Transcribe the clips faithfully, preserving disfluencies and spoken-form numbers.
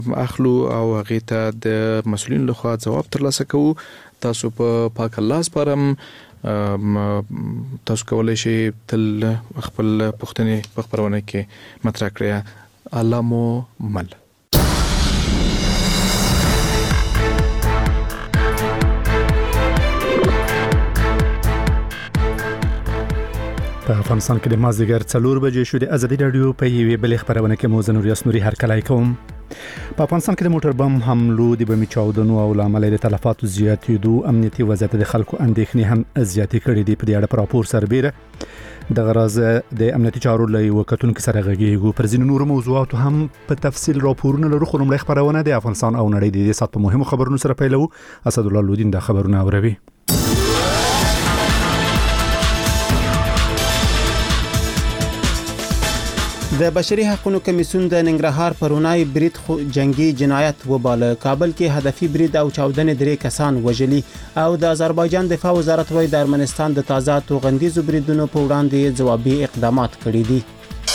اخلو او هغه ته د مسؤلین لخوا جواب ترلاسه کوو. تاسو په پاک الله سپارم، تاسو کولای شئ تل خپل پوښتنې په خبرونه کې مطرح کړئ. الله مو مل. په افغانستان کې د مازدیګر څلور بجې شو. د ازادي رادیو په یوې بلې خبرونه کې مو زنور یاسنوري هرکلی کوم. په افغانستان کې د موټر بم حملو د بمي چاودنو او لامل د تلفاتو زیاتېدو امنیتي وضعیت د خلکو اندېښنې هم زیاتې کړې دي. په دې اړه په راپور سربېره د غراز د امنیتي چارو له وکټونکو سره غږیږو. پر ځینو نورو موضوعاتو هم په تفصیل راپورونه لرو، خو لومړی خبرونه د افغانستان او نړۍ د دې سات په مهمو خبرونو سره پیلوو. اسد الله لودین د خبرونه اوروي. د بشري حقوقو کمیسیون د ننګرهار پرونای برید جنگي جنایت وباله. کابل کې هدفي برید او چاودنې درې کسان وژلي او د آذربایجان دفاع وزارت وايي د ارمنستان د تازه توغندیزو بریدونو په وړاندې ځوابي اقدامات کړي دي.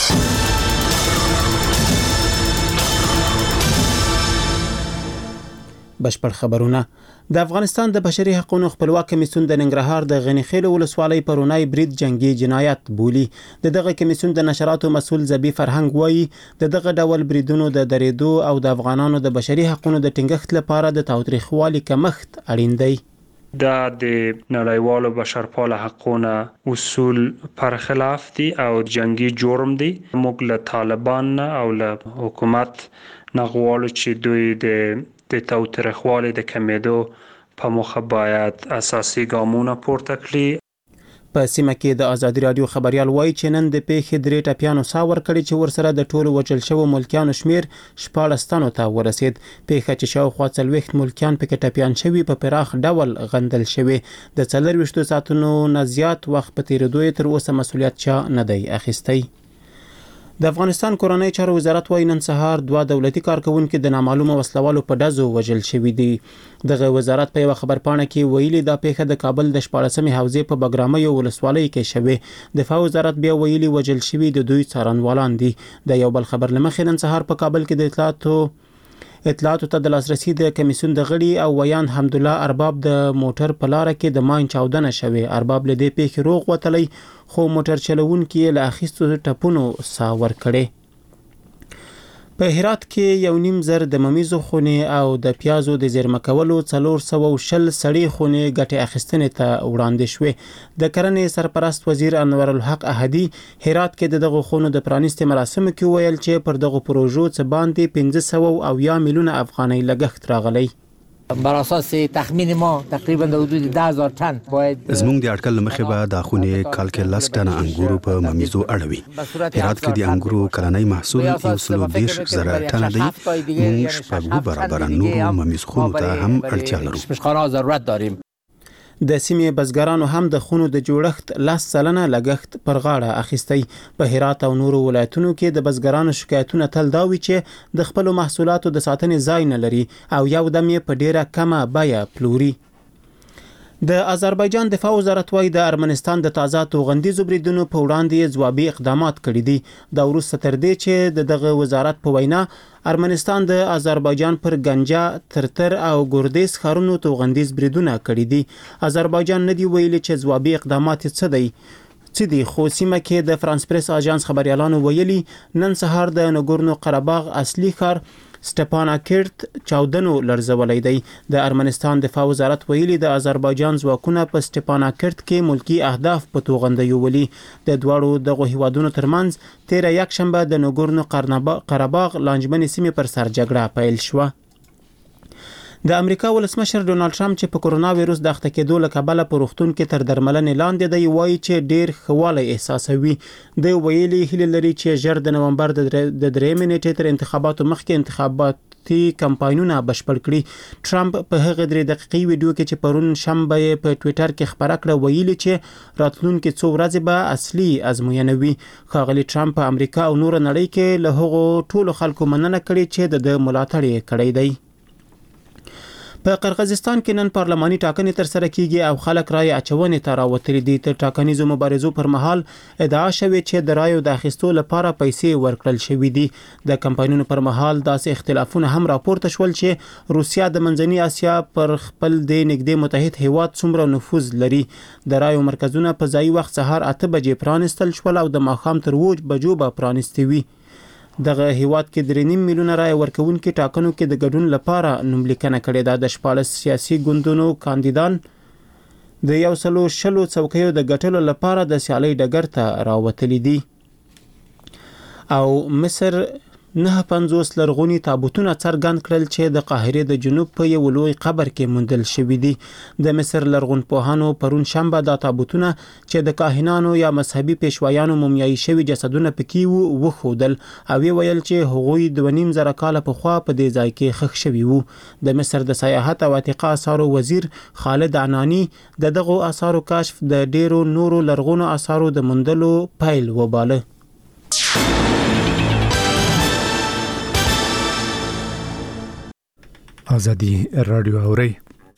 بشپړ خبرونه. د افغانستان د بشري حقوقو خپلواک کمیسیون د ننګرهار د غنیخیل ولسوالۍ پرونای برید جنگي جنایت بولی. د دغه کمیسیون د نشراتو مسول زبی فرهنګ وایي د دغه ډول بریدونو د درېدو او د افغانانو د بشري حقوقو د ټینګښت لپاره د تاوتریخوالي کمښت اړین دی. دا د نړیوالو بشرپاله حقوقو اصول پر خلاف دي او جنگي جرم دي. موږ له طالبان او له حکومت نغواړو چې دوی د د تاوتریخوالي د کمیدو په موخه باید اساسي ګامونه پورته کړي. په سیمه کې د ازادي رادیو خبريال وایي چې نن د پیښې درې ټپیانو سا ورکړي چې ورسره د ټولو وژل شوو ملکیانو شمیر شپاړس تنو ته ورسید. پیښه چې شاوخوا څلوېښت ملکیان پکې ټپیان شوي په پراخ ډول غندل شوي. د څلرویشتو ساعتونو نه زیات وخت په تیریدو تر اوسه مسؤلیت چا نه دی اخیستی. د افغانستان کورنۍ چارو وزارت وايي نن سهار دوه دولتي کارکونکو د نامعلومه وسلوالو په ډزو وژل شوي دي. دغه وزارت په یو خبرپاڼه کې ویلي دا پیښه د کابل د شپاړسمې حوزې په بګرامۍ ولسوالۍ کې شوې. دفاع وزارت بیا ویلي وژل شوي د دوی څارنوالان دي. د یو بل خبر لمخې نن سهار په کابل کې د اطلاعاتو اطلاعاتو ته د لاسرسي د کمیسیون د غړي او ویان حمدالله ارباب د موټر په لار کې د ماین چاودنه شوې. ارباب له دې پیښې روغ وتلی خو موټر چلوونکي له اخیستو ټپونو سا ورکړي. په هرات کې یو نیم زر د ممیزو خونې او د پیازو د زیرمه کولو څلور سوه او شل سړې خونې ګټې اخیستنې ته وړاندې شوې. د کرنې سرپرست وزیر انور الحق احدي هرات کې دغه خونو د پرانیستي مراسمو کې ویل چې پر دغه پروژو څه باندې پنځه سوه اویا میلیونه افغانۍ لګښت راغلی. بر اساس تخمین ما تقریبا د حدود ده هزار تن باید زموږ د اټکل مخې به د خونې کال کې لس ټنه انګورو په ممیزو اړوي. هرات کې د انګورو کلنۍ محصول یو سلو دېرش زره ټنه دی. موږ شپږ برابر نورو ممیز خونو ته هم اړتیا لرو. ضرورت داریم. د سیمې بزګرانو هم د خونو د جوړښت لس سلنه لګښت پر غاړه اخیستی. په هرات او نورو ولایتونو کې د بزګرانو شکایتونه تل دا وي چې د خپلو محصولاتو د ساتنې ځای نه لري او یو دم یې په ډیره کمه بیه پلوري. د آذربایجان دفاع وزارت وايي د ارمنستان د تازه توغندیزو بریدونو په وړاندې ځوابي اقدامات کړي دي. دا وروسته تر دې چې د دغه وزارت په وینا ارمنستان د آذربایجان پر گنجا، ترتر او ګردیز ښارونو توغندیز بریدونه کړي دي. آذربایجان نه دی ویلي چې ځوابي اقدامات څه دی څه دي خو سیمه کې د فرانس پریس اژانس خبريالانو ویلي نن سهار د نګورنو قرهباغ اصلي ښار سټپاناکرت چاودنو لرزولای دی. د ارمنستان دفاع وزارت ویلي د آذربایجان ځواکونه په سټپاناکرت کې ملکی اهداف په توغندیو ولي. د دواړو دغه هیوادونو ترمنځ تیر یک شنبه د نګورنو قرهباغ لانجمن سیمې پر سر جګړه پیل شوه. د امریکا ولسمشر ډونالد ټرمپ چې په کورونا وایروس د اخته کېدو له کبله په روغتون کې تر درملنې لاندې دی وایي چې ډیر خواله احساسوي. د ویلي هیله لري چې ژر د نومبر د درېمې نیټې تر انتخاباتو مخکې انتخاباتي کمپاینونه بشپړ کړي. ټرمپ په هغه درې دقیقې ویډیو کې چې پرون شنبه په ټوئیټر کې خبره کړه ویلي چې راتلونکي څو ورځې به اصلي ازموینه وي. ښاغلي ټرمپ په امریکا او نور نړۍ کې له هغو ټولو خلکو مننه کړې چې د ملاتړ یې کړی دی. په قرغیزستان کې نن پارلماني ټاکنې تر سره کیږي او خلک رای اچونې ته راوتلي دي. تر ټاکنیزو مبارزو پر مهال ادعا شوې چې د رایو د اخیستو لپاره پیسې ورکړل شوې دي. د کمپاینونو پر مهال داسې اختلافونه هم راپورته شول چې روسیا د منځنۍ اسیا پر خپل د نږدې متحد هیواد څومره نفوذ لري. د رایو مرکزونه په ځای وخت سهار اته بجې پرانستل شول او د ماښام تر اووه بجو به پرانستې وي. دغه هیواد کې درې نیم میلیونه رای ورکوونکي ټاکنو کې د ګډون لپاره نوملیکنه کړې ده. د شپاړس سیاسي ګوندونو کاندیدان د یو سلو شلو څوکیو د ګټلو لپاره د سیالۍ ډګر ته راوتلي دي. او مصر نه پنځوس لرغوني تابوتونه څرګند کړل چې د قاهرې د جنوب په یو لوی قبر کې موندل شوي دي. د مصر لرغونپوهانو پرون شنبه دا تابوتونه چې د کاهنانو یا مذهبي پیشوایانو مومیایي شوي جسدونه پکې وو وښودل او ویل چې هغوی دوه نیم زره کاله پخوا په دې ځای کې ښخ شوي وو. د مصر د سیاحت او عتیقه اثارو وزیر خالد عنانی د دغو اثارو کشف د ډیرو نورو لرغونو اثارو د موندلو پیل وباله. آزادی رادیو اوري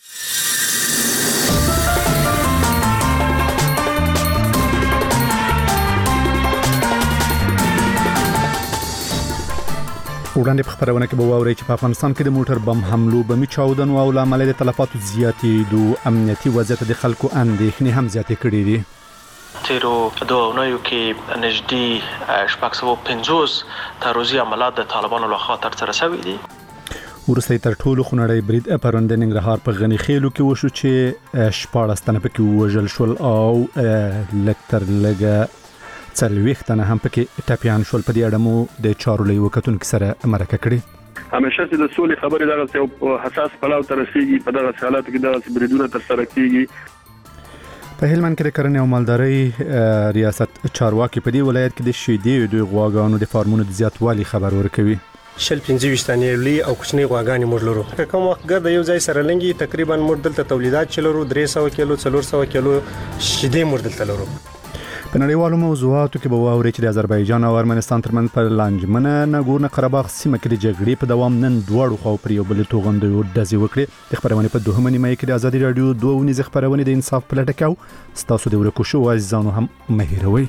وړاندې په خبرونه کې به واورئ چې په افغانستان کې د موټر بم حملو بمي چاودنو او لامل د تلفاتو زیاتېدو امنیتي وضعیت د خلکو اندېښنې هم زیاتې کړې دي. تیرو دوه اونیو کې نږدې شپږ سوه پنځوس تروریستي عملیات د طالبانو لخوا ترسره شوي دي. ورسته تر ټولو خونړی برید پرون د ننګرهار په غنی خیلو کې وشو چې شپاړس تنه پکې وژل شول او لکتر لګه څلوېښت تنه هم پکې ټپیان شول. په دې اړه مو د چارو له وکتونکو سره مرکه کړې. همیشه چې د سولې خبرې دغه یو حساس پړاو ته رسیږي په دغه حالاتو کې دغه بریدونه تر سره کیږي. په هلمند کې د کرنې او مالدارۍ ریاست چارواکي په دې ولایت کې د شیدې د غواګانو د فارمونو د زیاتوالي خبر ورکوي. شل پنځه ویشتانې لوی او کوچنی غواګانې موږ لرو. کوم وخت ګرد یو ځای سره لنګي تقریبا موږ دلته تولیدات چلرو درې سوه کیلو څلور سوه کیلو شیدې موږ دلته لرو. په نړیوالو موضوعاتو کې به واورئ چې د آذربایجان او ارمنستان ترمنځ پر لانجمنه ناګورنو قرهباغ سیمه کې د جګړې په دوام نن دواړو خواو پر یو بل توغندیو ډزې وکړې. د خبرونې په دوهمه نیمه کې د ازادي رادیو دوه ونیزه خبرونه د انصاف په لټه کې ستاسو د ورکو شو عزیزانو هم مهیروي.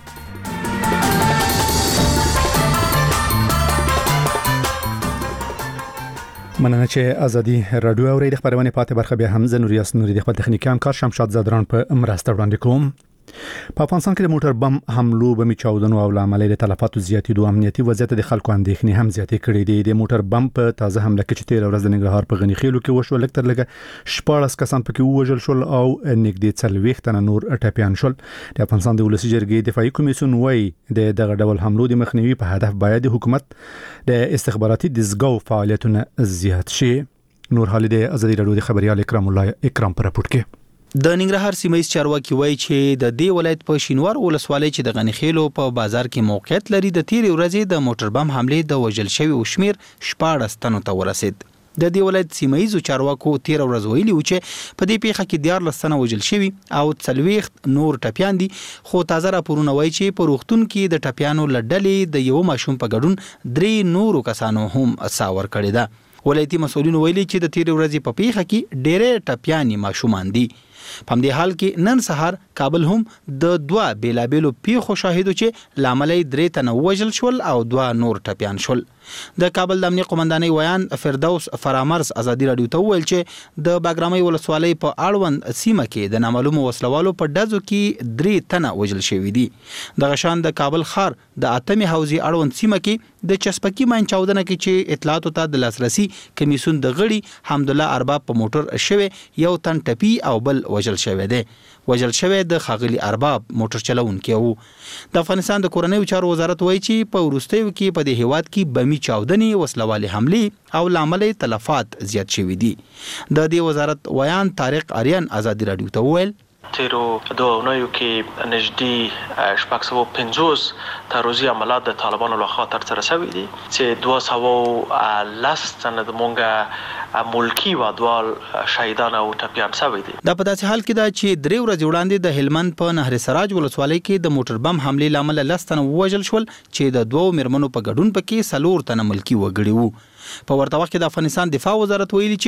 مننه چې ازادي رادیو اوري. د خبرونه پاتې برخه به هم زنوریاس نوري د خپل تخنیکی همکار شمشاد زادران په مرسته وړاندې کوم. په افغانستان کې د موټر بم حملو بمي چاودنو او لامل د تلفاتو زیاتېدو امنیتي وضعیت د خلکو اندېښنې هم زیاتې کړې دي. د موټر بم په تازه حمله کې چې تیر ورځ د ننګرهار په غنی خیلو کې وشو لکتر لګه شپاړس کسان پکې وژل شل او نږدې څلوېښت تنه نور ټپیان شول. د افغانستان د ولسی جرګې دفاعي کمیسیون وايي د دغه ډول حملو د مخنیوي په هدف باید د حکومت د استخباراتي دزګو فعالیتونه زیات شي. نور حال د ازادي رادیو د خبريال اکرام الله اکرام پر راپورټ کې د ننګرهار سیمه چارواکي وایي چې د دې ولایت په شینوار ولسوالۍ چې د غنیخیلو په بازار کې موقعیت لري د تیر ورځې د موټر بم حمله د وژل شوی او شمیر شپاړس تنو ته ورسید. د دې ولایت سیمایي چارواکو تیر ورځ ویلي و چې په دې پیښه کې دیارلس تنه وژل شوی او څلوېښت نور ټپیان دي. خو تازه راپورونه وایي چې په روغتون کې د ټپیانو لړډلې د یو ماشوم په ګډون درې نورو کسانو هم ساور کړی ده. ولایتي مسؤلین ویلي چې د تیر ورځې په پیښه کې ډېرې ټپیانې ماشومان دي. په دې حال کې نن سهار کابل هم د دوه بیلابیلو پیښو شاهدو چې لامل یې درې تنه وژل شول او دوه نور ټپیان شول. د کابل د امنیت قومندانۍ ویان فردوس فرامرز ازادي رادیو ته وویل چې د باګرامۍ ولسوالۍ په اړوند سیمه کې د نامعلومو وسلوالو په ډزو کې درې تنه وژل شوي دي. دغه شان د کابل ښار د اتمې حوزې اړوند سیمه کې د چسپکي ماین چاودنه کې چې اطلاعاتو ته د لاسرسي کمیسیون د غړي حمدالله ارباب په موټر شوی یو تن ټپي او بل وژل شوی دی. وژل شوی د خاغلی ارباب موټر چلوونکی وو. د افغانستان د کورنیو چارو وزارت وایي چې په وروستیو کې په دې هیواد کې بمي چاودنې وسلوالې حملې او لامل تلفات زیات شوي دي. د دې وزارت ویان طارق آریان ازادي رادیو ته وویل تیرو دوه اونیو کې نږدې شپږ سوه پنځوس تروریستي عملیات د طالبانو لخوا ترسره شوي دي چې دوه سوه لس تنه د مونږه ملکی وادوال شهیدان او ټپیان شوي دي. دا په داسې حال کې ده چې درې ورځې وړاندې د هلمند په نهر سراج ولسوالۍ کې د موټر بم حملې لامل لس تنه ووژل شول چې د دوو میرمنو په ګډون پکې څلور تنه ملکی وګړي وو. په ورته وخت کې د افغانستان دفاع وزارت ویلي چې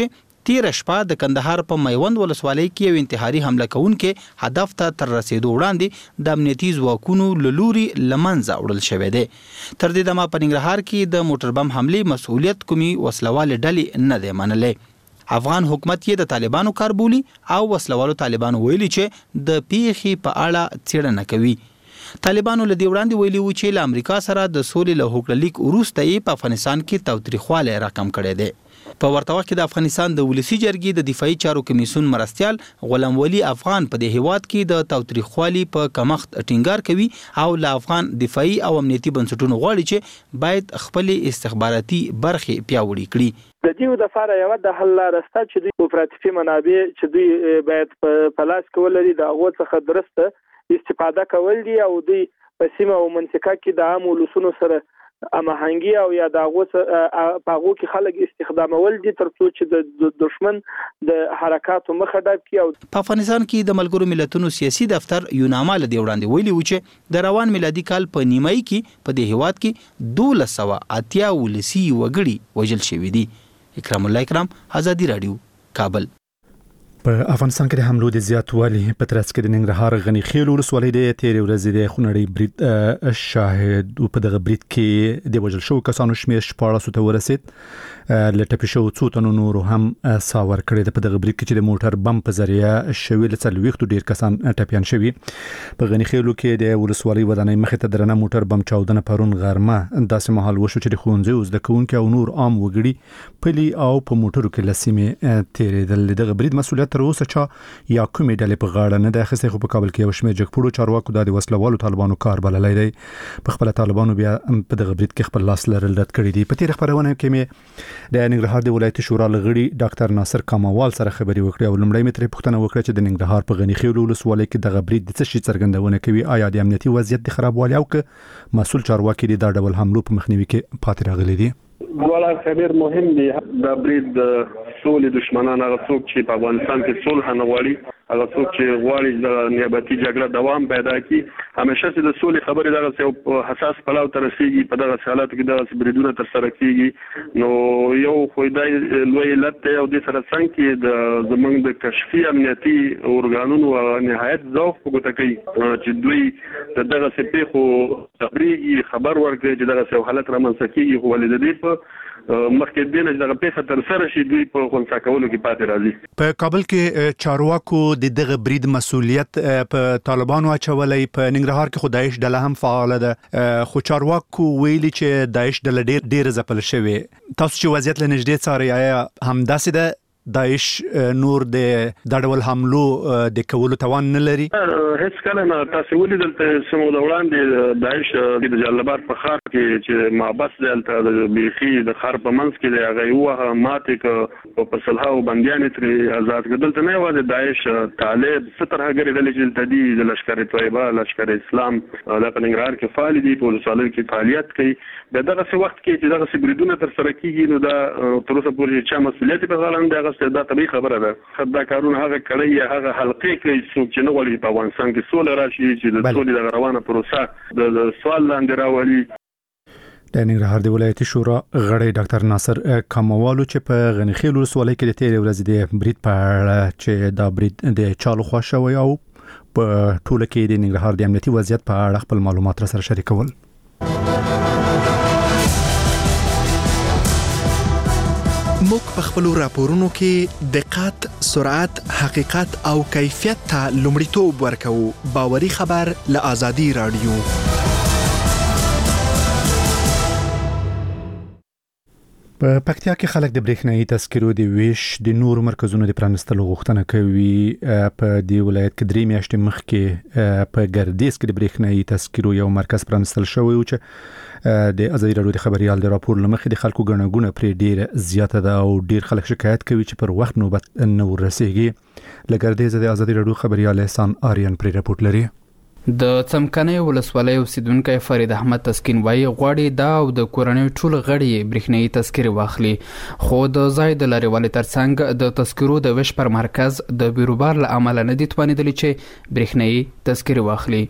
تیر شپه د کندهار په میوند ولسوالۍ کې یو انتحاري حمله کوونکې هدف ته تر رسیدو وړاندې د امنیتي ځواکونو له لوري له منځه وړل شوی دی. تر دې دمه په ننګرهار کې د موټر بم حملې مسؤلیت کومي وسلوال ډلې نه دی منلی. افغان حکومت یې د طالبانو کار بولي او وسلوالو طالبانو ویلي چې د پیښې په اړه څېړنه کوي. طالبانو له دې وړاندې ویلي و چې له امریکا سره د سولې له هوکړه لیک وروسته یې په افغانستان کې تاوتریخوالی راکم کړی دی. په ورته وخت کې د افغانستان د ولسي جرګې د دفاعي چارو کمیسیون مرستیال غلام ولی افغان په دې هیواد کې د تاوتریخوالي په کمښت ټینګار کوي او له افغان دفاعي او امنیتي بنسټونو غواړي چې باید خپل استخباراتي برخې پیاوړې کړي. د دې د لپاره یو د حل لاره شته چې دوی کوپراتیفي منابع چې دوی باید په لاس کې ولري د هغو څخه درسته استفاده کول دي او دوی په سیمه او منطقه کې د عام ولسونو سره امهنګي او یا د هغو په هغو کې خلک استخدامول دي تر څو چې د دشمن د حرکاتو مخه ډب کړي. او په افغانستان کې د ملګرو ملتونو سیاسي دفتر یوناما له دې وړاندې ویلي و چې د روان میلادي کال په نیمایي کې په دې هیواد کې دولس سوه اتیا ولسي وګړي وژل شوي دي. اکرام الله اکرام، آزادی رادیو، کابل. په افغانستان کې د حملو د زیاتوالي په ترڅ کې د ننګرهار غنی خیل ولسوالۍ د تیرې ورځې د خونړۍ برید شاهد او په دغه برید کې د وژل شوو کسانو شمېر شپاړسو ته ورسید. له ټپي شوو څو تنو نورو هم سا ورکړې ده. په دغه برید کې چې د موټر بم په ذریعه شوي له څلوېښتو ډېر کسان ټپیان شوي. په غنی خیلو کې د ولسوالۍ ودانۍ مخې ته درنه موټر بم چاودنه پرون غرمه داسې مهال وشو چې د ښوونځیو زده کوونکي او نور عام وګړي پلي او په موټرو کې له سیمې تېرېدل. دغه برید مسؤلیت تر اوسه چا یا کومې ډلې په غاړه نه ده اخیستی، خو په کابل کې یو شمېر جګپوړو چارواکو دا د وسلوالو طالبانو کار بللی دی. په خپله طالبانو بیا په دغه برید کې خپل لاس لرل رد کړي دي. په تېره خپرونه کې مې د ننګرهار د ولایتي شورا لغړي ډاکټر ناصر کاموال سره خبرې وکړې او لومړی مې ترې پوښتنه وکړه چې د ننګرهار په غني خیل ولسوالۍ کې دغه برید د څه شي څرګندونه کوي. آیا د امنیتي وضعیت د خرابوالي او که مسؤل چارواکي د دا ډول حملو په مخنیوي کې پاتې راغلي دي؟ والا خبر مهم دی. دا برید سولې دشمنان هغه څوک چې په افغانستان کې صلح نه غواړي، هغه څوک چې غواړي د نیابتي جګړه دوام پیدا کړي، همیشه چې د سولې خبرې دغه یو حساس پلاو ته رسیږي، په دغه حالاتو کې دغه بریدونه ترسره کېږي. نو یو خو دا لوی علت دی او د سره څنګه کې د زمونږ د کشفي امنیتي ارګانونو نهایت ضعف په ګوته کوي چې دوی د دغه پیښو خبرېږي، خبر ورکړي چې دغه یو حالت رامنځته کېږي، خو ولې د دې په مخکې دې نه دغه پیښه ترسره شي دوی په خنثی کولو کې پاتې راځي. په کابل کې چارواکو د دغه برید مسؤلیت په طالبانو اچولای. په ننګرهار کې خو داعش ډله هم فعال ده، خو چارواکو ویلي چې داعش ډله ډېر ډېر ځپل شوی. تاسو چې وضعیت له نږدې څارئ، آیا همداسې ده داعش نور د دا ډول حملو د کولو توان نه لري؟ هیڅ کله نه. تاسو ولیدل چې موږ د وړاندې داعش د جلال آباد په ښار کې چې محبس دی هلته د بیخي د ښار په منځ کې دی، هغه یې ووهه ماتې کړه، په سلهاوو بندیانې ترې آزاد کړه. دلته نه یوازې داعش، طالب، څه ترهګرې ډلې چې دلته دي، د لشکر طیبه، لشکر اسلام دا په ننګرهار کې فعال دي، په ولسوالیو کې فعالیت کوي. بیا دغسې وخت کې چې دغسې بریدونه ترسره کېږي نو دا تر اوسه پورې چا مسؤلیت په غاړه نه دی اخیستی. دا طبیعي خبره ده. دا کارونه هغه کړی یا هغه حلقې کوي څوک چې نه غواړي په افغانستان کې سوله راشي، چې د سولې دغه روانه پروسه د سوال لاندې راولي. د ننګرهار د ولایتي شورا غړی ډاکټر ناصر کاموالو چې په غني خیل ولسوالۍ کې د تېرې ورځې د برید په اړه چې دا برید د چا لخوا شوی او په ټوله کې د ننګرهار د امنیتي وضعیت په اړه خپل معلومات را سره شریکول. موږ په خپلو راپورونو کې دقت، سرعت، حقیقت او کیفیت ته لومړیتوب ورکوو. باوري خبر له آزادي رادیو. په پکتیا کې خلک د برېښنايي تذکرو د ویش د نورو مرکزونو د پرانستلو غوښتنه کوي. په دې ولایت کې درې میاشتې مخکې په ګردیز کې د برېښنايي تذکرو یو مرکز پرانستل شوی و چې د آزادي رادیو د خبريال د راپور لمخې د خلکو ګڼه پرې ډېر زیاته ده او ډېر خلک شکایت کوي چې پر وخت نوبت نه ورسیږي. له ګردیز د آزادي رادیو خبريال احسان آریان پرې راپورټ لري. د څمکنۍ ولسوالۍ اوسیدونکی فرید احمد تسکین وایي غواړي دا او د کورنۍ ټول غړي برېښنايي تذکرې واخلي، خو د ځای د لرېوالي ترڅنګ د تذکرو د ویش پر مرکز د بیروبار له امله نه دي توانېدلي چې برېښنايي تذکرې واخلي.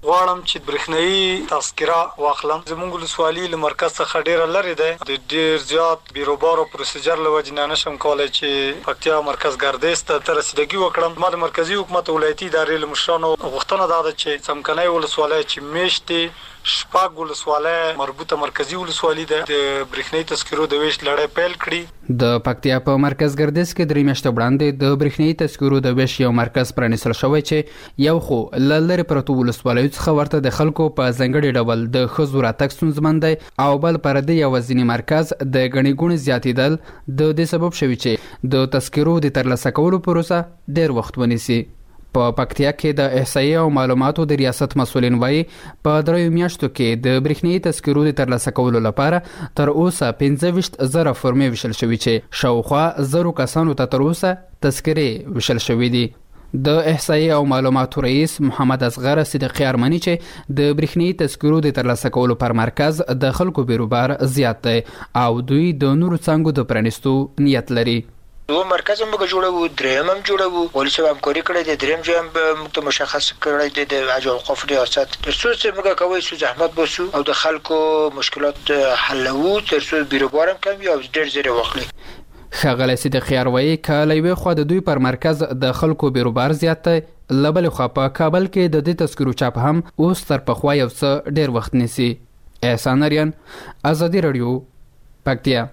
غواړم چې برېښنايي تذکره واخلم. زموږ ولسوالي له مرکز څخه ډیره لرې ده، د ډیر زیات بیروبارو پروسیجر له وجې نه نشم کولای چې پکتیا مرکز ګردیز ته رسیدګي وکړم. ما د مرکزی حکومت ولایتي ادارې له مشرانو غوښتنه ده چې څمکنی ولسوالۍ چې میشتې شپږ ولسوالۍ مربوطه مرکزی ولسوالي ده د برېښنايي تذکرو د ویش لړۍ پیل کړي. د پکتیا په مرکز ګردیز کې درې میاشتې وړاندې د برېښنايي تذکرو د ویش یو مرکز پرانیستل شوی چې یو خو له لرې پرتو ولسوالیو څخه ورته د خلکو په ځانګړي ډول د ښځو راتګ ستونزمن دی او بل پر دې یوازینی مرکز د ګڼې ګوڼې زیاتېدل د دې سبب شوي چې د تذکرو د ترلاسه کولو پروسه ډېر وخت ونیسي. په پکتیا کې د احصایې او معلوماتو د ریاست مسؤلین وایي په دریو میاشتو کې د برېښنايي تذکرو د ترلاسه کولو لپاره تر اوسه پنځه ویشت زره فورمې ویشل شوي چې شاوخوا زرو کسانو ته تر اوسه تذکرې ویشل شوي دي. د احصایې او معلوماتو رئیس محمد اصغر صدیقی ارمنی چې د برېښنايي تذکرو د ترلاسه کولو پر مرکز د خلکو بیروبار زیات دی او دوی د نورو څانګو د پرانیستو نیت لري. دو مرکز هم موږ جوړو، دریم هم جوړو، ولې چې همکاري کړې ده، دریم چې هم موږ ته مشخص کړی دی د اجل اوقاف ریاست تر څو چې موږ کوي چې زحمت باسو او د خلکو مشکلات حلوو تر څو بیروبار هم کم او ډېر زیات واخلي. ښاغلی صدیقی اروایي که له یوې خوا د دوی پر مرکز د خلکو بیروبار زیات دی، له بلې خوا په کابل کې د دې تذکرو چاپ هم اوس تر پخوا یو څه ډېر وخت نیسي. احسان اریان، ازادي راډیو، پکتیا.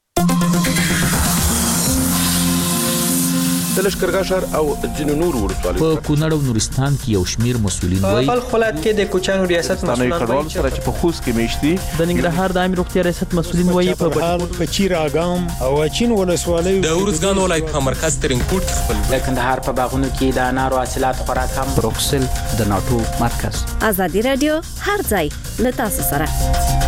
د لشکرګاه ښار او ځینو نورو ولسوالیو په کونړ او نورستان کې یو شمیر مسؤلین وایي په خپل کې د کوچانو ریاست مسؤلین وایي چې په خوست کې میشتي د ننګرهار د امیر روغتیا ریاست مسؤلین وایي په بهار په چیر اګام او چین ولسوالۍ د اورزګان ولایت په مرکز ترینکوټ کې خپل د کندهار په باغونو کې د انارو حاصلات خوراک هم بروکسل د ناتو مرکز. ازادي رادیو هر ځای له تاسو سره.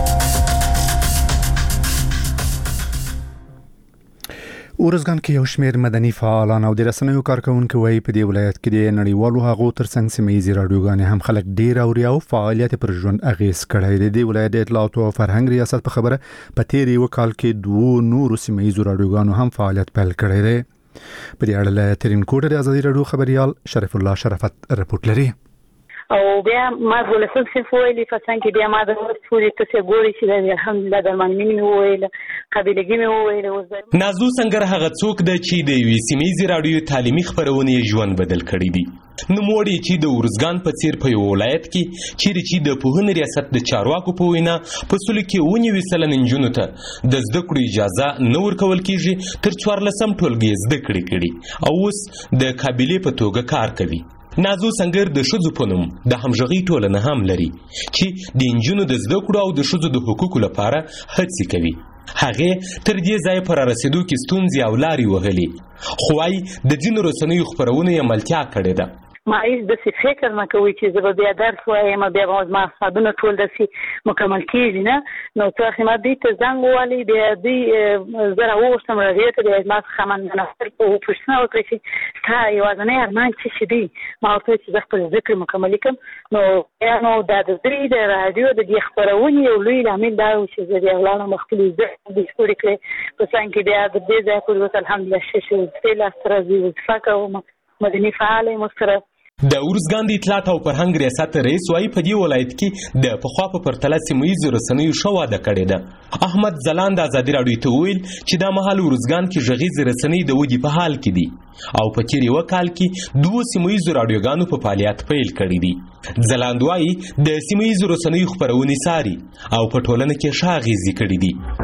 اورزګان کې یو شمېر مدني فعالان او د رسنیو کارکونکو وایي په دې ولایت کې د نړیوالو هغو ترڅنګ سیمه‌ییزې راډیوګانې هم خلک ډېر اوري او فعالیت پر ژوند اغېز کړی دی. د ولایت د اطلاعاتو او فرهنګ ریاست په خبره په تیر یو کال کې دوه نورو سیمه‌ییزو راډیوګانو هم فعالیت پیل کړی دی. په دې اړه له ترینکوټ د ازادي راډیو خبريال شرف الله شرافت رپورټ لري. او بیا ما ولسل څه ویلي فسان کې بیا ما د ټولې څه ګوري چې الحمدلله د منمن مې وویل قبيلګي مې وویل. نازو څنګه هغه څوک د چې د وی سیمېزي رادیو تعلیمي خبرونه ژوند بدل کړی دي. نو موړي چې د اورزګان په څیر په ولایت کې چې چې د پوهنې ریاست د چارواکو په وینا په سل کې ونی وسلن انجونو ته د زده کړو اجازه نه ورکول کیږي تر څوارلسم ټولګي زده کړې کړي او اوس د قبيله په توګه کار کوي. نازو څنګه د شذو پونم د همغږي ټولنه هم لري چې د انجونو د زده کړو او د شذو د حقوقو لپاره هڅې کوي. هغه تر دې ځای پر رسیدو کې ستونزې او لارې وهلې خو وايي د ځینو رسنیو خبرونه یې ملتیا کړې ده. ما هیڅ داسې فکر نه کوي چې زه به بیا درس وایم بیا به زما حسابونه ټول داسې مکمل کېږي نه. نو څه اخر ما دوی ته زنګ ووهلی بیا دوی زه راوغوښتم راډیو ته بیا زما څخه مننه پوښتنه وکړه چې ستا یوازینی ارمان څه شي دی. ما ورته وویل چې زه خپل زده کړې مکملې کړم. نو بیا نو دا د دوی د راډیو د دې خپرونې یو لوی لامل دا و چې زه بیا ولاړم خپلې زده کړې پوره کړې. په څنګ کې بیا د دې ځای پورې اوس الحمدلله ښه شوي وظیفې لاسته راځي وظیفه کوم مدني فعاله یم ورسره. د اورزګان د اطلاعات او فرهنګ ریاست رئیس وايي په دې ولایت کې د پخوا په پرتله سیمه‌ییزو رسنیو ښه واده کړې ده. احمد ځلاند ازادي راډیو ته ویل چې دا مهال اورزګان کې غږیزې رسنۍ د ودې په حال کې دي او په تیر یو کال کې دوه سیمه‌ییزو راډیوګانو په فعالیت پیل کړی دي. ځلاند وايي د سیمه‌ییزو رسنیو خبرونه ساري او په ټولنه کې ښه اغېز کړی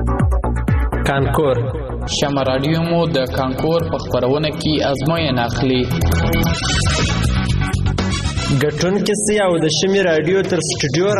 دي. کانکور شمع راډیو مو د کانکور په خبرونه کې ازموینه اخلي. ګټون کې سي او د شمی رادیو تر سټوډیو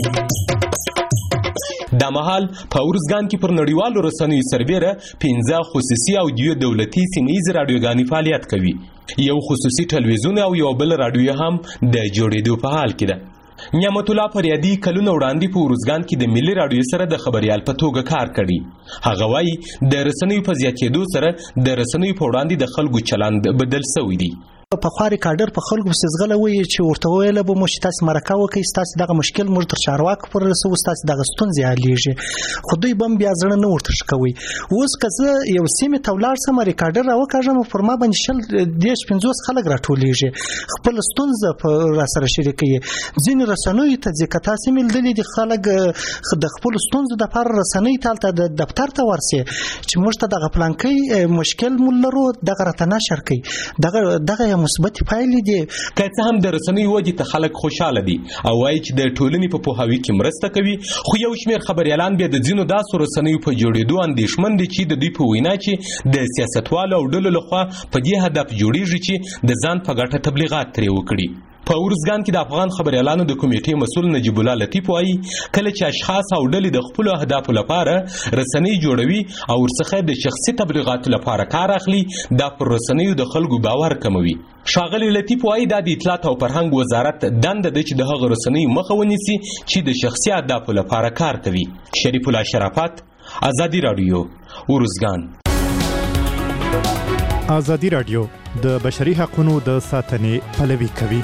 راسي. دا مهال په اورزګان کې پر نړیوالو رسنیو سربېره پنځه خصوصي او دیو دولتي سیمه‌ییزې راډیوګانې فعالیت کوي. یو خصوصي ټلویزیون او یو بل راډیو هم د جوړېدو په حال کې ده. نعمت الله فریادي کلونه وړاندې په اورزګان کې د ملي راډیو سره د خبريال په توګه کار کړی. هغه وايي د رسنیو په زیاتېدو سره د رسنیو په وړاندې د خلکو چلند بدل شوی دی. په خاري کاډر په خلکو په سزغله وي چې ورته ویل به مو چې تاسو مرکه وکړئ تاسو دغه مشکل موږ تر چارواکو پر رسو تاسو دغه ستونزې حلېږي خو دوی بم بیا ځړه نه ورته شکوي اوس که زه یو سیمې ته ولاړ سم ریکارډر راوکاږم پر ما باندې شل دېرش پنځوس خلک راټولېږي خپل ستونزه په راسره شریکوي ځینې رسنیو ته ځي که تاسې مې لیدلي دي خلک د خپلو ستونزو دپاره رسنۍ ته هلته د دفتر ته ورسي چې موږ ته دغه پلانکی مشکل مول لرو دغه راته نشر کوي دغه دغه یو مثبتې پایلې دي که څه هم د رسنیو ودې ته خلک خوشحاله دي او وایي چې د ټولنې په پوهاوي کې مرسته کوي خو یو شمېر خبریالان بیا د ځینو داسې رسنیو په جوړېدو اندېښمن دي چې د دوی په وینا چې د سیاستوالو او ډلو لخوا په دې هدف جوړېږي چې د ځان په ګټه تبلیغات ترې وکړي په ارزګان کې د افغان خبریالانو د کمیټې مسؤل نجیب الله لطیف وایي کله چې اشخاص او ډلې د خپلو اهدافو لپاره رسنۍ جوړوي او ورڅخه د شخصي تبلیغاتو لپاره کار اخلي دا پر رسنیو د خلکو باور کموي ښاغلی لطیف وایي دا د اطلاعات او فرهنګ وزارت دنده ده چې د هغه رسنیو مخه ونیسي چې د شخصي اهدافو لپاره کار کوي شریف الله شرافت ازادي راډیو ارزګان ازادي راډیو د بشري حقوقو د ساتنې پلوي کوي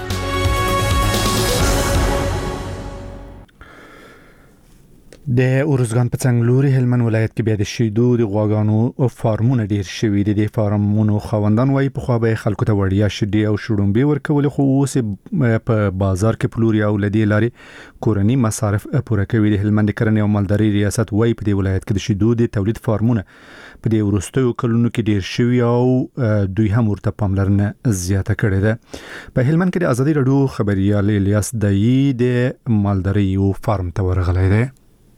د ارزګان په څنګلوري هلمند ولایت کې بیا د شیدو د غواګانو فارمونه ډیر شوي دي د فارمونو خوندان وایي په خو به خلکو ته وړیا شیدې او شړومبې ورکول خو اوس په بازار کې پلوري او لدی لاري کورنی مصارف پوره کوي د هلمند کرنې او مالداري ریاست وایي په دې ولایت کې د شیدو د تولید فارمونه په دې ورستیو کلونو کې ډیر شوي او دوی هم ورته پاملرنه زیاته کړې ده په هلمند کې د ازادي راډیو خبريال الیاس دای د مالداري او فارم ته ورغلی دی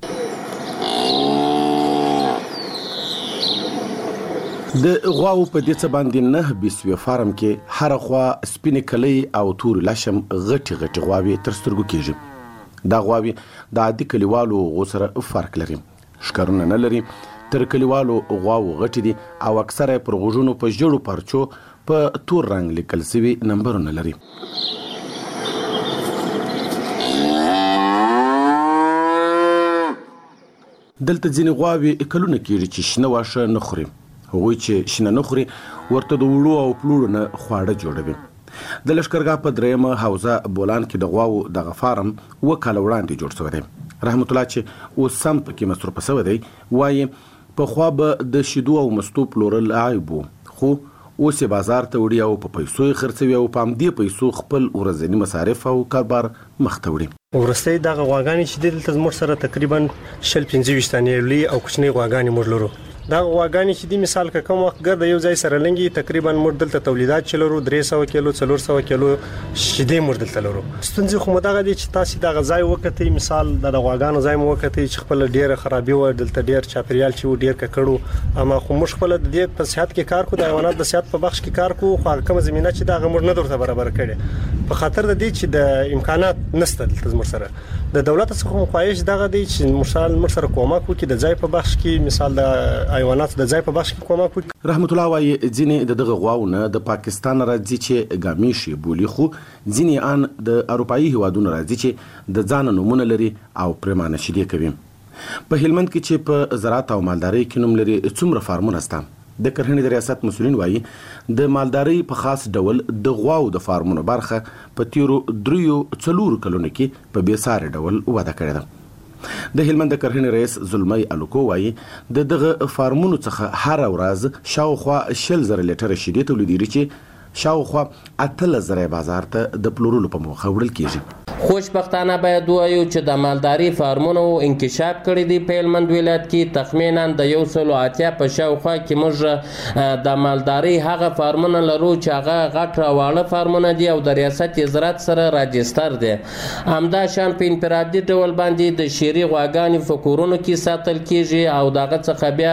د غواو په دې څه باندې نه بیسوي فارم کې هر خوا سپینې کلی او تور لشم غټي غټي غواوي تر سترګو کېږي دا غواوي د عادي کلیوالو غوسره فرق لري ښکارونه نه لري تر کلیوالو غواو غټي دي او اکثره پر غوژونو په جوړو پرچو په تور رنگ لیکل شوی نمبرونه لري دلته ځینې غواوي کلونه کېږي چې شنه واښه نه خوري هغوی چې شنه نه خوري ورته د وړو او پلوړو نه خواړه جوړوي د لښکرګاه په درېیمه حوزه بولان کې د غواو دغه فارم اوه کاله وړاندې جوړ شوی دی رحمت الله چې اوس سم پکې مصروفه شوی دی وایي پخوا به د شیدو او مستو پلورل عیب و خو اوس یې بازار ته وړي او په پیسو یې خرڅوي او په همدې پیسو خپل ورځني مصارف او کاروبار مخ ته وړي ورسته دغه غواګانې چې دلته زموږ سره تقریبا شل پنځه ویشت تنې لوی او کوچنۍ غواګانې موږ لرو دا غواګانې چې د مثال که کوم وخت ګرد یو ځای سره لنګي تقریبا موږ دلته تولیدات چلرو درې سوه کیلو څلور سوه کیلو شیدې موږ دلته لرو ستونزې خو مدغه دي چې تاسو دغه ځای وکړئ مثال د غواګانو ځای مو وکړئ چې خپل ډیره خرابي و دلته ډیر چاپریال چې ډیر ککړو اما خو موږ خپل د دې په صحت کې کار کوو د حیوانات د صحت په بخش کې کار کوو خو کوم زمينه چې دغه موږ نه درته برابر کړي په خاطر د دې چې د امکانات نشته دلته موږ سره د دولت څخه خواهش دغه دی چې مثال موږ سره کومک وکړي د ځای په بخش کې مثال د حیوانات د ځای په بخش کې کومک وکړي رحمت الله وايي ځینې د دغه غواونه د پاکستان راځي چې ګامیشي بولی خو ځینې ان د اروپאי هوادونو راځي چې د ځان نمونه لري او پرمانه شیدې کوي په هلمند کې چې په زراعت او مالداري کې نوم لري څومره فارمونه سته د کرهڼې د ریاست مسؤلین وایي د مالداري په خاص ډول د غواو د فارمونو برخه په تیرو دریو څلورو کلونو کې په بیساري ډول وده کړې ده د هلمند د کرهڼې رئیس زلمی الوکو وایي د دغه فارمونو څخه هر ورځ شاوخوا شل زره لیټره شیدې تولیدېږي چې شاوخوا اتلس زره بازار ته د پلورلو په موخه وړل کېږي خوشبختانه باید وایو چې د مالداري فارمونو انکشاف کړی دی په هلمند ولایت کې تخمینا د یو سلو اتیا په شاوخوا کې موږ د مالداري هغه فارمونه لرو چې هغه غټ راواړه فارمونه دي او د ریاست زراعت سره راجستر دي همدا شان په انفرادي ډول باندې د شیري غواګانې په کورونو کې ساتل کیږي او دغه څخه بیا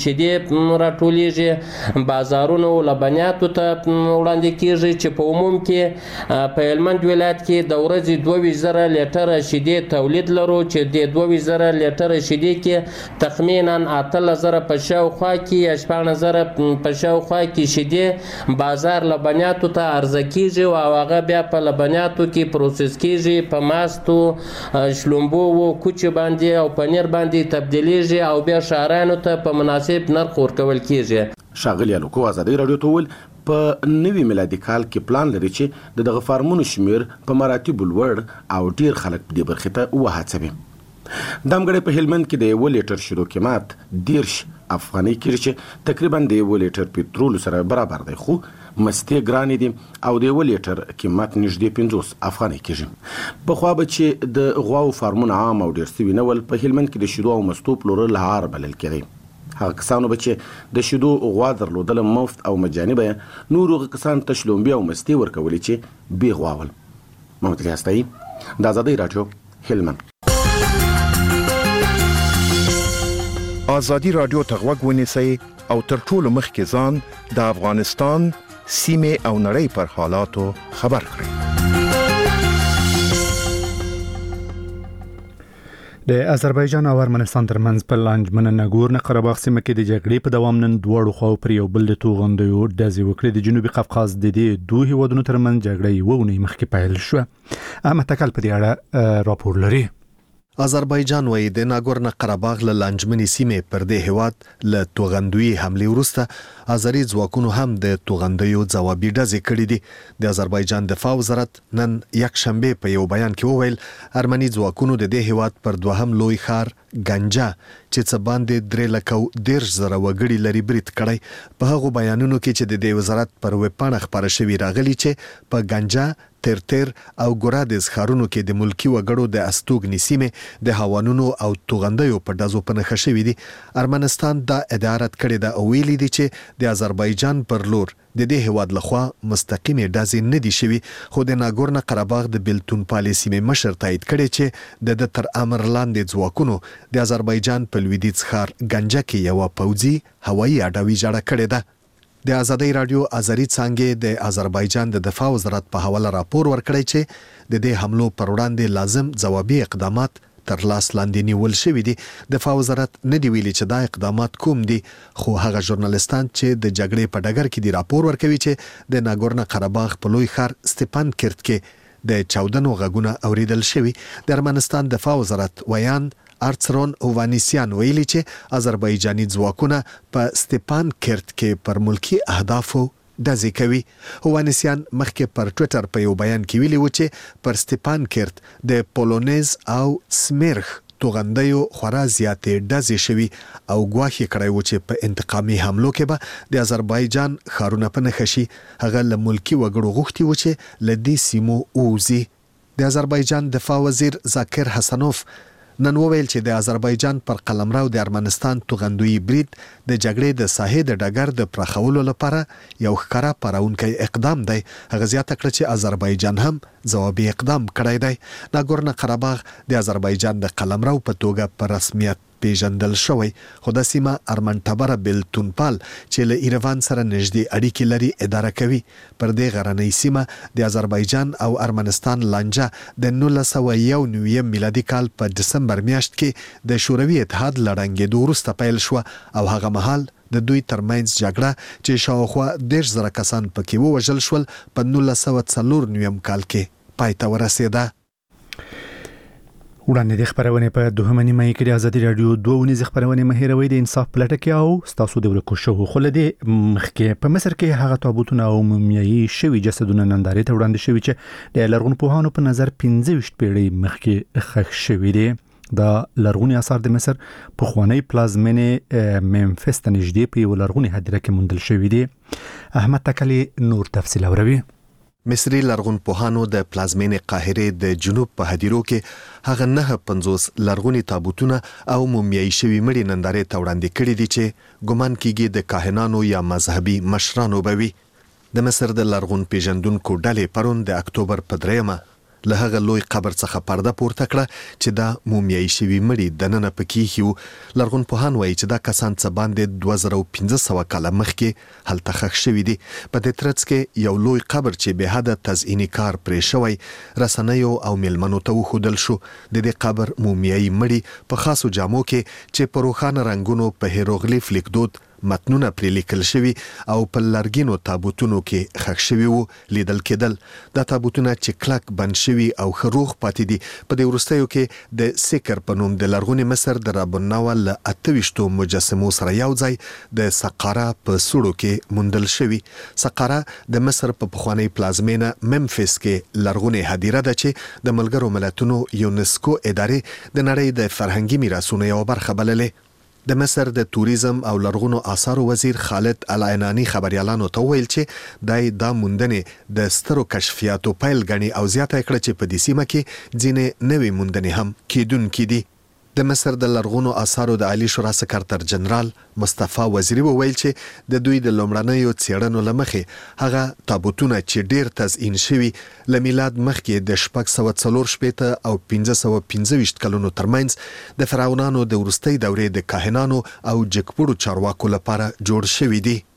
شیدې راټولیږي بازارونو لبنیاتو ته وړاندې کیږي چې په عموم کې په هلمند ولایت کې د ورځې دوه ویشت زره لیټره شیدې تولید لرو چې د دوه ویشت زره لیټره شیدې کې تخمینا اتلس زره په شاوخوا کې یا شپږ زره په شاوخوا کې شیدې بازار لبنیاتو ته عرضه کیږي او هغه بیا په لبنیاتو کې پروسس کیږي په ماستو شلومبو او کوچ باندې او پنیر باندې تبدیلیږي او بیا شهرانو ته په مناسب نرخ ورکول کیږي شاغلی الوکو ازادي رادیو ته ول په نوي میلادي کال کې پلان لري چې د دغه فارمونو شمیر په مراتبو لوړ او ډیر خلک په دې برخه ته وهڅوي. دامګړی په هلمند کې د یو لیټر شیدو قیمت دیرش افغانۍ کېږي چې تقریبا د یو لیټر پټرول سره برابر دی، خو مستې ګرانې دي او د یو لیټر قیمت نږدې پنځوس افغانۍ کېږي. پخوا به چې د غواو فارمونه عام او ډیر سوي نه ول، په هلمند کې د شیدو او مستو پلورل عار بلل کېدی. هغه کسانو به چې د شیدو غوا درلودله مفت او مجاني به نورو هغه کسان ته شلومبې او مستې ورکولې چې بې غوا ول. محمد علي هستایي، د ازادۍ راډیو، هلمند. ازادي راډیو ته غوږ ونیسئ او تر ټولو مخکې ځان د افغانستان سیمې او نړۍ پر حالاتو خبر کړئ. د آذربایجان او ارمنستان ترمنځ په لانجمن ناګورنو قرهباغ سیمه کې د جګړې په دوام نن دواړو خواو پر یو بل د توغندیو ډزې وکړې. د جنوبي قفقاز د دې دوه هیوادونو ترمنځ جګړه یوه اونۍ مخکې پیل شوه. احمد تکل په دې اړه راپور لري. آذربایجان وایي د ناګورنو قرهباغ له لانجمنې سیمې پر دې هیواد له توغندوي حملې وروسته آذري ځواکونو هم د توغندیو ځوابي ډزې کړې دي. د آذربایجان دفاع وزارت نن یک شنبه په یو بیان کې وویل ارمني ځواکونو د دې هیواد پر دوهم لوی ښار ګنجا چې څه باندې درې لکه دېرش زره وګړي لري برید کړی. په هغو بیانونو کې چې د دې وزارت پر ویبپاڼه خپاره شوي راغلي چې په ګنجا، ترتر او ګورادز ښارونو کې د ملکی وګړو د استوګنې سیمې د هوانونو او توغندیو په ډزو په نښه شوي دي. ارمنستان دا ادعا رد کړې ده او ویلي دي چې د آذربایجان پر لور د دې هیواد لخوا مستقیمې ډزې نه دي شوي، خو د ناګورنو قرهباغ د بیلتون پالې سیمې مشر تایید کړی چې د ده تر امر لاندې ځواکونو د آذربایجان په لویدیځ ښار ګنجا کې یوه پوځي هوایي اډه ویجاړه کړې ده. د ازادۍ راډیو آذري څانګې د آذربایجان د دفاع وزارت په حواله راپور ورکړی چې د دې حملو پر وړاندې لازم ځوابي اقدامات تر لاس لاندې نیول شوي دي. دفاع وزارت نه دی ویلي چې دا اقدامات کوم دي، خو هغه ژورنالیستان چې د جګړې په ډګر کې دی راپور ورکوي چې د ناګورنو قرهباغ په لوی ښار ستپان کرت کې د چاودنو غږونه اوریدل شوي. د ارمنستان دفاع وزارت ویان ارڅرون اووانیسیان ویلي چې آذربایجاني ځواکونه په ستپان کرت کې پر ملکی اهدافو ډزې کوي. اووانیسیان مخکې پر ټویټر په یو بیان کې ویلي و چې پر ستپان کرت د پولونیز او سمیرخ توغندیو خورا زیاتې ډزې شوي او ګواښ کړی و چې په انتقامي حملو کې به د آذربایجان ښارونه په نښه شي. هغه له ملکی وګړو غوښتي و چې له دې سیمو ووځي. د آذربایجان دفاع وزیر ذاکر حسنوف نن وویل چې د آذربایجان پر قلمرو د ارمنستان توغندوي برید د جګړې د ساحې د ډګر د پراخولو لپاره یو ښکاره پارونکی اقدام دی. هغه زیاته کړه چې آذربایجان هم ځوابي اقدام کړی دی. ناګورنو قرهباغ د آذربایجان د قلمرو په توګه په رسمیت پیژندل شوی، خو د سیمه ارمنټبره بیلتونپال چې له ایروان سره نږدې اړیکې لري اداره کوي. پر دې غرنۍ سیمه د آذربایجان او ارمنستان لانجه د نولس سوه یو نوي میلادي کال په دسمبر میاشت کې د شوروي اتحاد له ړنګېدو وروسته پیل شوه او هغه مهال د دوی ترمنځ جګړه چې شاوخوا دېرش زره کسان پکې ووژل شول په نولس سوه څلور نویم کال کې پای ته ورسېده. وړاندې د خبرونې په دوهمه نیمه کې د ازادي راډیو دوه ونیزې خبرونه مهیروي د انصاف پلټه کې او ستاسو د ورکو شو خو لدی مخکې په مصر کې هغه تابوتونه او مومیایي شوي جسدونه نندارې ته وړاندې شوي چې د لرغون پوهانو په نظر پنځه ویشت پیړۍ مخکې ښخ شوي دي. دا لرغونی آثار د مصر پخوانی پلازمینې ممفیس ته نږدې په یو لرغوني هدیره کې موندل شوي دي. احمد تکلی نور تفصیل اوروي. مصري لرغون پوهانو د پلازمینې قاهرې د جنوب په هدیرو کې هغه نه پنځوس لرغوني تابوتونه او مومیایي شوي مړي نندارې ته وړاندې کړي دي چې ګمان کیږي د کاهنانو یا مذهبي مشرانو به وي. د مصر د لرغون پیژندونکو ډلې پرون د اکتوبر په دریمه له هغه لوی قبر څخه پرده پورته کړه چې دا مومیایي شوي مړي دننه پکې ایښي. لرغون پوهان وایي چې دا کسان څه باندې دوه زره او پنځه سوه کاله مخکې هلته ښخ شوي دي. په دې ترڅ کې یو لوی قبر چې بې حده تزئیني کار پرې شوی رسنیو او میلمنو ته وښودل شو. د دې قبر مومیایي مړي په خاصو جامو کې چې په روښانه رنګونو په هیروغلیف لیکدود متنونه پرې لیکل شوي او په لرګینو تابوتونو کې ښخ شوي وو لیدل کېدل. دا تابوتونه چې کلک بند شوي او خروغ پاتې دي په دې وروستیو کې د سکر په نوم د لرغوني مصر د رابوناوا له اته ویشتو مجسمو سره یو ځای د سقاره په سوړو کې موندل شوي. سقاره د مصر په پخواني پلازمینه ممفیس کې لرغونې هدیره ده چې د ملګرو ملتونو یونسکو ادارې د نړۍ د فرهنګي میراثونو یوه برخه بللې. د مصر د توریزم او لرغونو آثارو وزیر خالد العنانی خبريالانو ته ویل چې دای دا موندنې د سترو کشفیاتو پیل غني او زیاته کړه چې په دې سیمه کې ځینې نوې موندنې هم کېدونکې دي. د مصر د لرغونو آثارو د عالی شورا سکرتر جنرال مصطفی وزیری وویل چې د دوی د لومړنیو څېړنو لمخې هغه تابوتونه چې ډیر تزئین شوي له میلاد مخکې د شپږ سوه څلور شپېته او پنځه سوه پنځه ویشت کلونو ترمنځ د فرعونانو د وروستۍ دورې د کاهنانو او جګپوړو چارواکو لپاره جوړ شوي دي.